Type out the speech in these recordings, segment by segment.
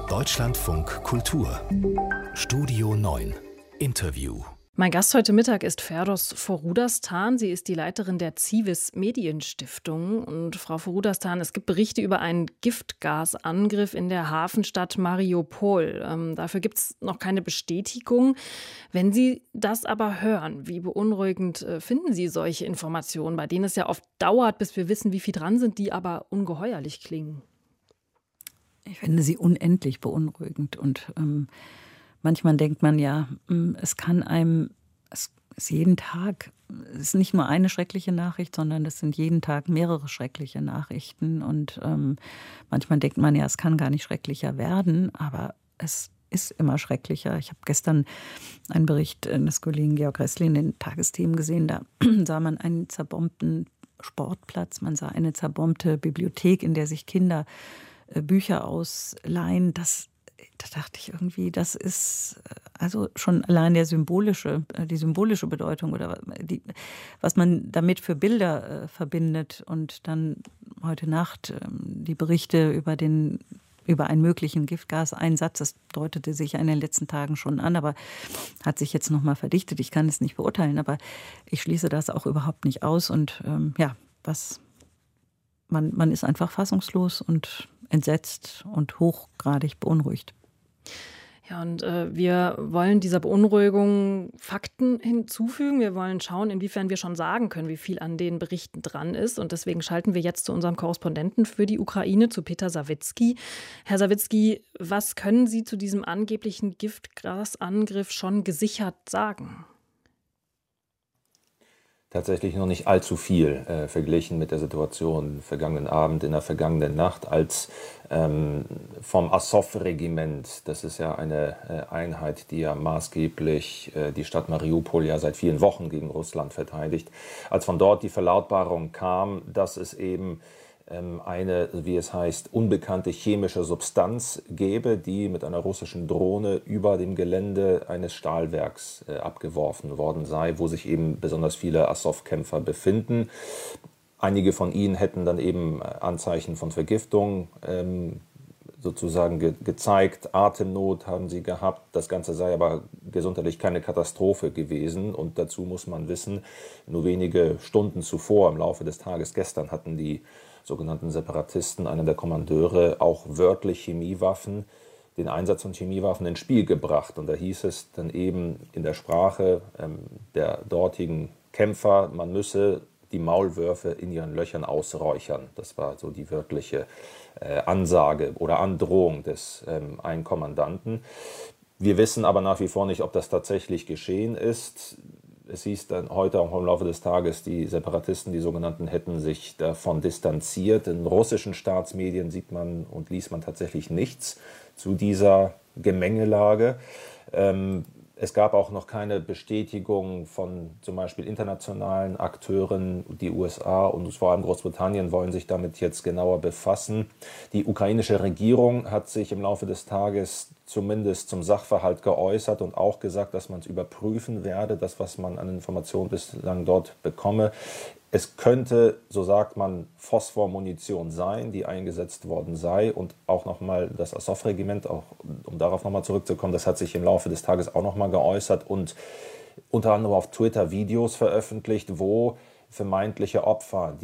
Deutschlandfunk Kultur Studio 9 Interview. Mein Gast heute Mittag ist Ferdos Forudastan. Sie ist die Leiterin der Zivis Medienstiftung. Und Frau Forudastan, es gibt Berichte über einen Giftgasangriff in der Hafenstadt Mariupol. Dafür gibt es noch keine Bestätigung. Wenn Sie das aber hören, wie beunruhigend finden Sie solche Informationen, bei denen es ja oft dauert, bis wir wissen, wie viel dran sind, die aber ungeheuerlich klingen? Ich finde sie unendlich beunruhigend und manchmal denkt man ja, es ist jeden Tag, es ist nicht nur eine schreckliche Nachricht, sondern es sind jeden Tag mehrere schreckliche Nachrichten und manchmal denkt man ja, es kann gar nicht schrecklicher werden, aber es ist immer schrecklicher. Ich habe gestern einen Bericht des Kollegen Georg Ressli in den Tagesthemen gesehen, da sah man einen zerbombten Sportplatz, man sah eine zerbombte Bibliothek, in der sich Kinder Bücher ausleihen, da dachte ich irgendwie, das ist also schon allein die symbolische Bedeutung oder was man damit für Bilder verbindet. Und dann heute Nacht die Berichte über einen möglichen Giftgaseinsatz, das deutete sich ja in den letzten Tagen schon an, aber hat sich jetzt nochmal verdichtet. Ich kann es nicht beurteilen, aber ich schließe das auch überhaupt nicht aus. Und man ist einfach fassungslos und entsetzt und hochgradig beunruhigt. Ja, und wir wollen dieser Beunruhigung Fakten hinzufügen. Wir wollen schauen, inwiefern wir schon sagen können, wie viel an den Berichten dran ist. Und deswegen schalten wir jetzt zu unserem Korrespondenten für die Ukraine, zu Peter Sawicki. Herr Sawicki, was können Sie zu diesem angeblichen Giftgasangriff schon gesichert sagen? Tatsächlich noch nicht allzu viel verglichen mit der Situation vergangenen Abend, in der vergangenen Nacht, als vom Azov-Regiment, das ist ja eine Einheit, die ja maßgeblich die Stadt Mariupol ja seit vielen Wochen gegen Russland verteidigt, als von dort die Verlautbarung kam, dass es eben eine, wie es heißt, unbekannte chemische Substanz gäbe, die mit einer russischen Drohne über dem Gelände eines Stahlwerks abgeworfen worden sei, wo sich eben besonders viele Azov-Kämpfer befinden. Einige von ihnen hätten dann eben Anzeichen von Vergiftung sozusagen gezeigt. Atemnot haben sie gehabt. Das Ganze sei aber gesundheitlich keine Katastrophe gewesen. Und dazu muss man wissen, nur wenige Stunden zuvor, im Laufe des Tages gestern, hatten die sogenannten Separatisten, einer der Kommandeure, auch wörtlich Chemiewaffen, den Einsatz von Chemiewaffen ins Spiel gebracht. Und da hieß es dann eben in der Sprache der dortigen Kämpfer, man müsse die Maulwürfe in ihren Löchern ausräuchern. Das war so die wörtliche Ansage oder Androhung des einen Kommandanten. Wir wissen aber nach wie vor nicht, ob das tatsächlich geschehen ist. Es hieß dann heute auch im Laufe des Tages, die Separatisten, die sogenannten, hätten sich davon distanziert. In russischen Staatsmedien sieht man und liest man tatsächlich nichts zu dieser Gemengelage. Es gab auch noch keine Bestätigung von zum Beispiel internationalen Akteuren. Die USA und vor allem Großbritannien wollen sich damit jetzt genauer befassen. Die ukrainische Regierung hat sich im Laufe des Tages zumindest zum Sachverhalt geäußert und auch gesagt, dass man es überprüfen werde, das, was man an Informationen bislang dort bekomme. Es könnte, so sagt man, Phosphormunition sein, die eingesetzt worden sei. Und auch nochmal das Azov-Regiment, auch um darauf nochmal zurückzukommen, das hat sich im Laufe des Tages auch nochmal geäußert und unter anderem auf Twitter Videos veröffentlicht, wo vermeintliche Opfer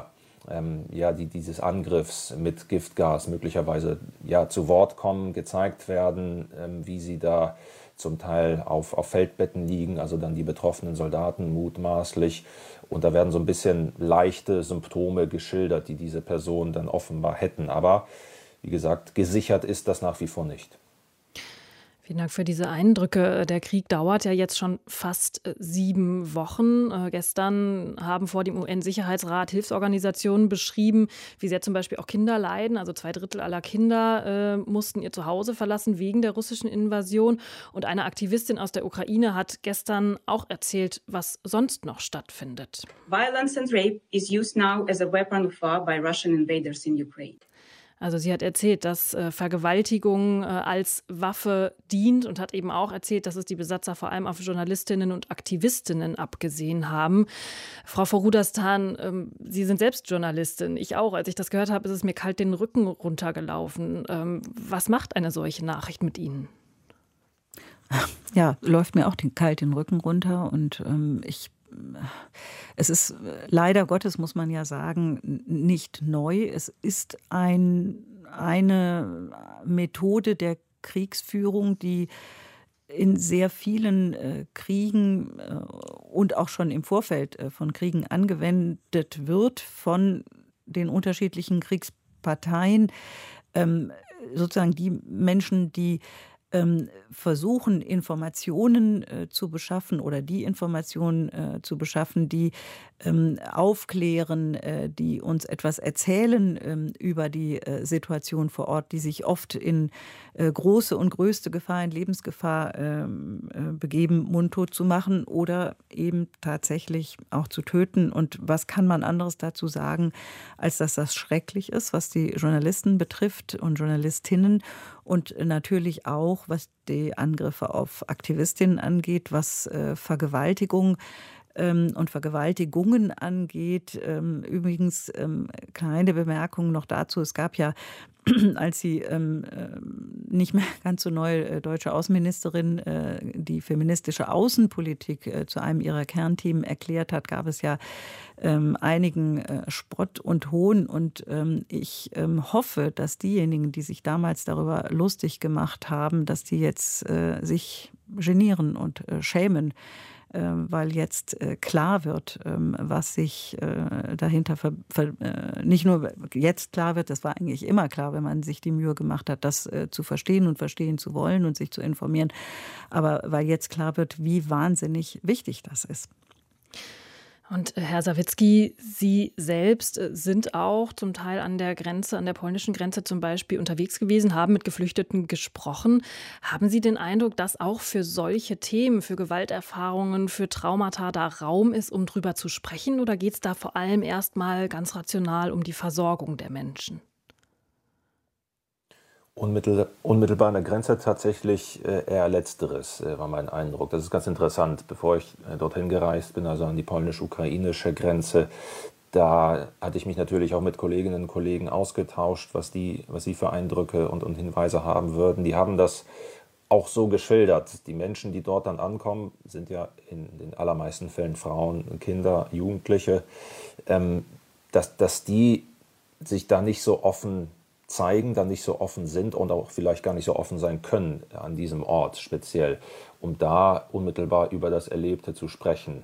dieses Angriffs mit Giftgas möglicherweise zu Wort kommen, gezeigt werden, wie sie da zum Teil auf Feldbetten liegen, also dann die betroffenen Soldaten mutmaßlich. Und da werden so ein bisschen leichte Symptome geschildert, die diese Personen dann offenbar hätten. Aber wie gesagt, gesichert ist das nach wie vor nicht. Vielen Dank für diese Eindrücke. Der Krieg dauert ja jetzt schon fast 7 Wochen. Gestern haben vor dem UN-Sicherheitsrat Hilfsorganisationen beschrieben, wie sehr zum Beispiel auch Kinder leiden. Also 2/3 aller Kinder mussten ihr Zuhause verlassen wegen der russischen Invasion. Und eine Aktivistin aus der Ukraine hat gestern auch erzählt, was sonst noch stattfindet. Violence and rape is used now as a weapon of war by Russian invaders in Ukraine. Also sie hat erzählt, dass Vergewaltigung als Waffe dient und hat eben auch erzählt, dass es die Besatzer vor allem auf Journalistinnen und Aktivistinnen abgesehen haben. Frau Forudastan, Sie sind selbst Journalistin, ich auch. Als ich das gehört habe, ist es mir kalt den Rücken runtergelaufen. Was macht eine solche Nachricht mit Ihnen? Ja, läuft mir auch kalt den Rücken runter und es ist leider Gottes, muss man ja sagen, nicht neu. Es ist eine Methode der Kriegsführung, die in sehr vielen Kriegen und auch schon im Vorfeld von Kriegen angewendet wird von den unterschiedlichen Kriegsparteien. Sozusagen die Menschen, die versuchen, Informationen zu beschaffen oder die Informationen zu beschaffen, die aufklären, die uns etwas erzählen über die Situation vor Ort, die sich oft in große und größte Gefahr, in Lebensgefahr begeben, mundtot zu machen oder eben tatsächlich auch zu töten. Und was kann man anderes dazu sagen, als dass das schrecklich ist, was die Journalisten betrifft und Journalistinnen und natürlich auch, was die Angriffe auf Aktivistinnen angeht, was Vergewaltigung und Vergewaltigungen angeht. Übrigens, kleine Bemerkung noch dazu. Es gab ja, als sie nicht mehr ganz so neue deutsche Außenministerin die feministische Außenpolitik zu einem ihrer Kernthemen erklärt hat, gab es ja einigen Spott und Hohn. Und ich hoffe, dass diejenigen, die sich damals darüber lustig gemacht haben, dass die jetzt sich genieren und schämen, weil jetzt klar wird, was sich dahinter nicht nur jetzt klar wird, das war eigentlich immer klar, wenn man sich die Mühe gemacht hat, das zu verstehen und verstehen zu wollen und sich zu informieren, aber weil jetzt klar wird, wie wahnsinnig wichtig das ist. Und Herr Sawicki, Sie selbst sind auch zum Teil an der Grenze, an der polnischen Grenze zum Beispiel unterwegs gewesen, haben mit Geflüchteten gesprochen. Haben Sie den Eindruck, dass auch für solche Themen, für Gewalterfahrungen, für Traumata da Raum ist, um drüber zu sprechen? Oder geht es da vor allem erstmal ganz rational um die Versorgung der Menschen? Unmittelbar an der Grenze tatsächlich eher Letzteres, war mein Eindruck. Das ist ganz interessant. Bevor ich dorthin gereist bin, also an die polnisch-ukrainische Grenze, da hatte ich mich natürlich auch mit Kolleginnen und Kollegen ausgetauscht, was sie für Eindrücke und Hinweise haben würden. Die haben das auch so geschildert. Die Menschen, die dort dann ankommen, sind ja in den allermeisten Fällen Frauen, Kinder, Jugendliche, dass die sich da nicht so offen zeigen, dann nicht so offen sind und auch vielleicht gar nicht so offen sein können an diesem Ort speziell, um da unmittelbar über das Erlebte zu sprechen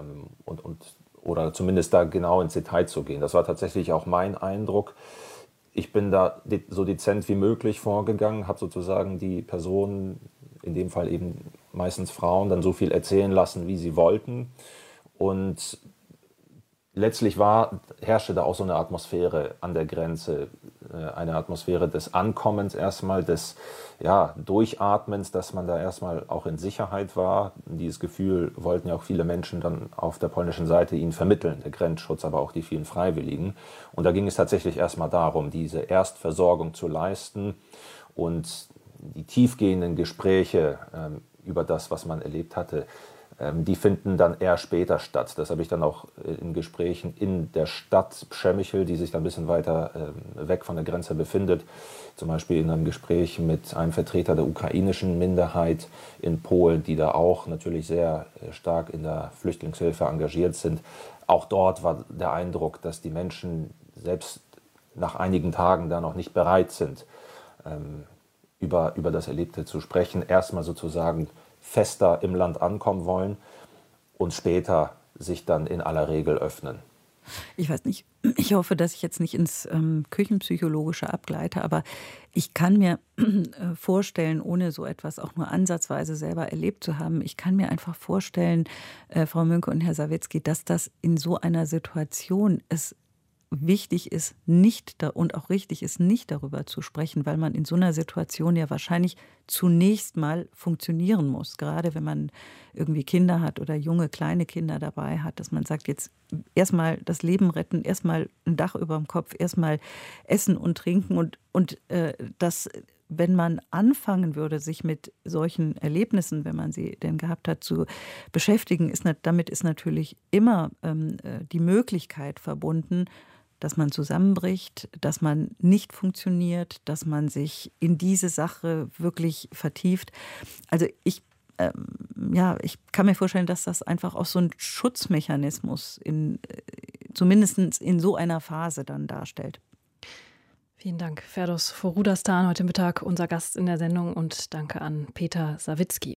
oder zumindest da genau ins Detail zu gehen. Das war tatsächlich auch mein Eindruck. Ich bin da so dezent wie möglich vorgegangen, habe sozusagen die Personen, in dem Fall eben meistens Frauen, dann so viel erzählen lassen, wie sie wollten. Und letztlich herrschte da auch so eine Atmosphäre an der Grenze, eine Atmosphäre des Ankommens erstmal, des Durchatmens, dass man da erstmal auch in Sicherheit war. Dieses Gefühl wollten ja auch viele Menschen dann auf der polnischen Seite ihnen vermitteln, der Grenzschutz, aber auch die vielen Freiwilligen. Und da ging es tatsächlich erstmal darum, diese Erstversorgung zu leisten und die tiefgehenden Gespräche über das, was man erlebt hatte, die finden dann eher später statt. Das habe ich dann auch in Gesprächen in der Stadt Przemyśl, die sich dann ein bisschen weiter weg von der Grenze befindet, zum Beispiel in einem Gespräch mit einem Vertreter der ukrainischen Minderheit in Polen, die da auch natürlich sehr stark in der Flüchtlingshilfe engagiert sind. Auch dort war der Eindruck, dass die Menschen selbst nach einigen Tagen da noch nicht bereit sind, über das Erlebte zu sprechen. Erstmal sozusagen fester im Land ankommen wollen und später sich dann in aller Regel öffnen. Ich weiß nicht, ich hoffe, dass ich jetzt nicht ins Küchenpsychologische abgleite, aber ich kann mir vorstellen, ohne so etwas auch nur ansatzweise selber erlebt zu haben, ich kann mir einfach vorstellen, Frau Münke und Herr Sawicki, dass das in so einer Situation es wichtig ist, nicht und auch richtig ist, nicht darüber zu sprechen, weil man in so einer Situation ja wahrscheinlich zunächst mal funktionieren muss. Gerade wenn man irgendwie Kinder hat oder junge, kleine Kinder dabei hat, dass man sagt, jetzt erstmal das Leben retten, erstmal ein Dach über dem Kopf, erstmal essen und trinken und das, wenn man anfangen würde, sich mit solchen Erlebnissen, wenn man sie denn gehabt hat, zu beschäftigen, damit ist natürlich immer die Möglichkeit verbunden, dass man zusammenbricht, dass man nicht funktioniert, dass man sich in diese Sache wirklich vertieft. Also ich kann mir vorstellen, dass das einfach auch so ein Schutzmechanismus zumindest in so einer Phase dann darstellt. Vielen Dank, Ferdoz Foroudarstan, heute Mittag unser Gast in der Sendung, und danke an Peter Sawicki.